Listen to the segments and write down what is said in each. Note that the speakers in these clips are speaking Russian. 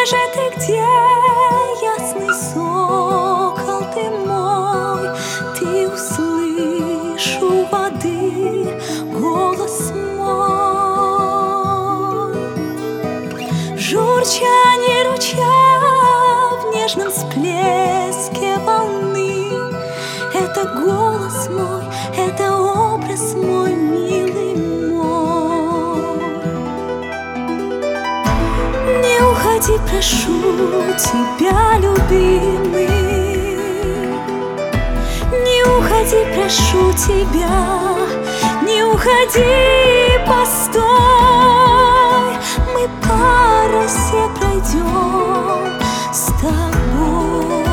же ты, где, ясный сокол ты мой? Ты услышь у воды голос мой. Журчание ручья в нежном всплеске волны — это голос мой, это образ мой, милый мой. Не уходи, прошу тебя, любимый, не уходи, прошу тебя, не уходи, постой. Мы по росе пройдем с тобой.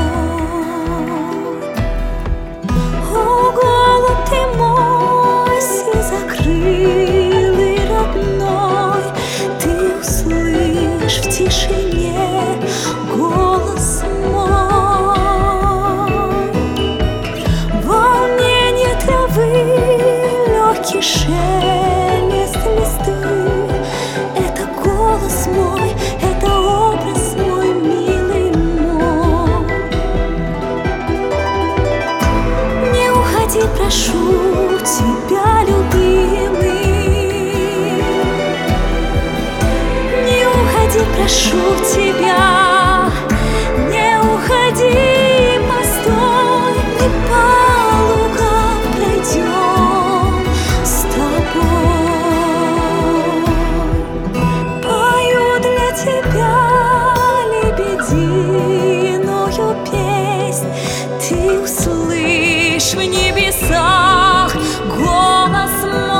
О, голубь ты мой, сизокрылый родной, ты услышь в тишине голос мой. Волнение травы, легкий шелест листы — это голос мой, это образ мой, милый мой. Не уходи, прошу тебя, любимый, не уходи, прошу тебя, не уходи, постой. Мы по лугам пройдем с тобой. Пою для тебя лебединую песнь, ты услышь в небесах голос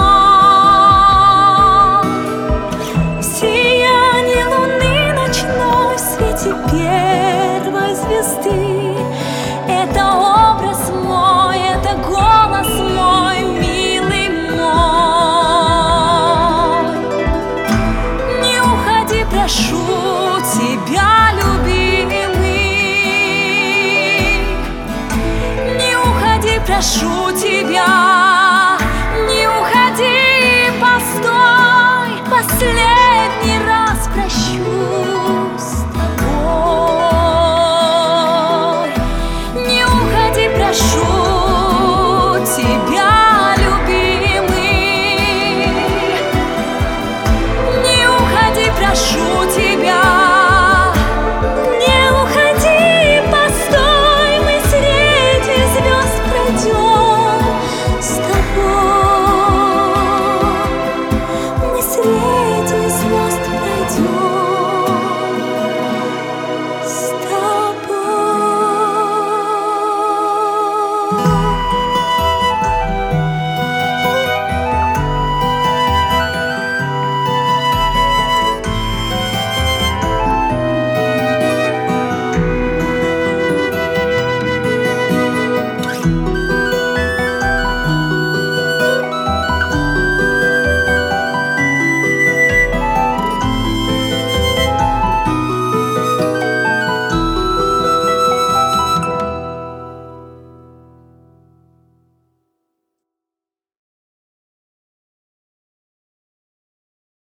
мой. В сиянии луны ночной, в свете первой звезды — это образ мой, это голос мой, милый мой. Не уходи, прошу тебя, любимый, не уходи, прошу тебя.